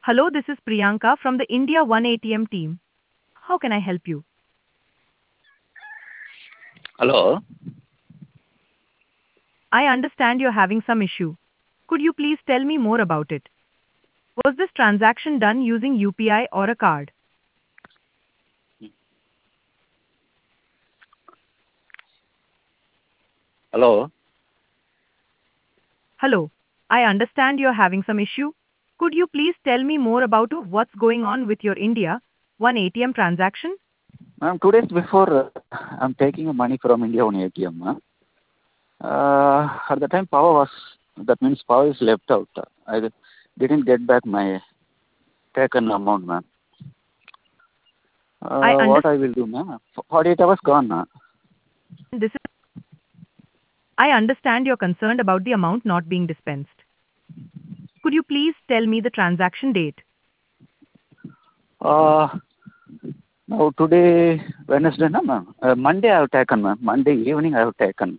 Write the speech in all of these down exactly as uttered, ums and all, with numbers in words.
Hello, this is Priyanka from the India One A T M team. How can I help you? Hello. I understand you're having some issue. Could you please tell me more about it? Was this transaction done using U P I or a card? Hello. Hello, I understand you're having some issue. Could you please tell me more about what's going on with your India One A T M transaction? Ma'am, two days before, uh, I'm taking money from India on A T M. Ma'am. Uh, at the time, power was, that means power is left out. I didn't get back my taken amount, ma'am. I Uh, what understand I will do, ma'am? forty-eight hours gone, ma'am. this is I understand you're concerned about the amount not being dispensed. Could you please tell me the transaction date? Uh, now today, Wednesday, no, ma'am. Uh, Monday I have taken, ma'am. Monday evening I have taken.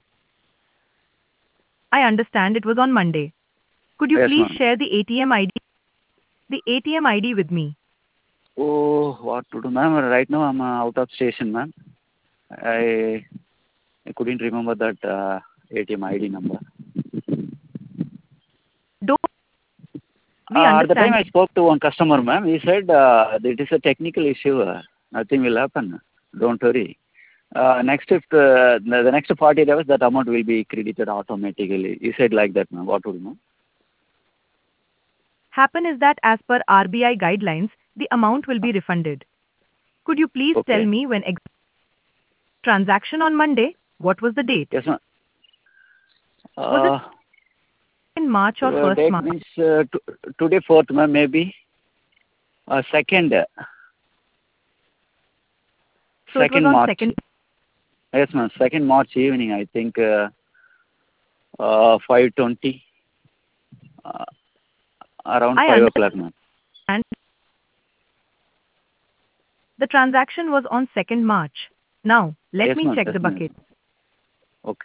I understand it was on Monday. Could you Yes, please ma'am. share the A T M I D, the A T M I D with me? Oh, what to do, ma'am? Right now I'm uh, out of station, ma'am. I, I couldn't remember that uh, A T M I D number. Don't we Uh, at the time understand? I spoke to one customer, ma'am. He said uh, it is a technical issue. Uh, nothing will happen. Don't worry. Uh, next if uh, the, the next forty hours, that amount will be credited automatically. He said like that, ma'am. What would you know? Happen is that as per R B I guidelines, the amount will be refunded. Could you please tell Okay. me when ex- transaction on Monday? What was the date? Yes, ma'am. Was it Uh, in March or uh, first date March? means uh, t- today fourth, ma'am. Maybe uh, second, So it was second on March. second. Yes, ma'am. Second March evening. I think uh, uh, five twenty. Uh, around I five o'clock, ma'am. understand the transaction was on second March. Now, let Yes, me ma'am. check Yes, the ma'am. bucket. Okay.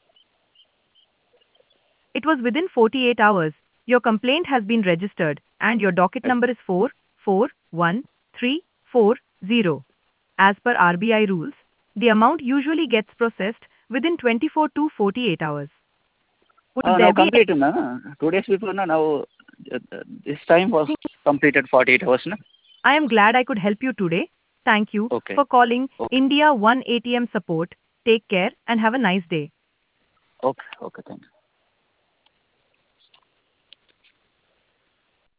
It was within forty-eight hours. Your complaint has been registered and your docket Yes. number is four four one three four zero. As per R B I rules, the amount usually gets processed within twenty-four to forty-eight hours. Would Uh, there now be complete, ma'am. Two days before, no, now uh, this time was anything? completed forty-eight hours, no? I am glad I could help you today. Thank you Okay. for calling Okay. India One A T M support. Take care and have a nice day. Okay. Okay. Thank you.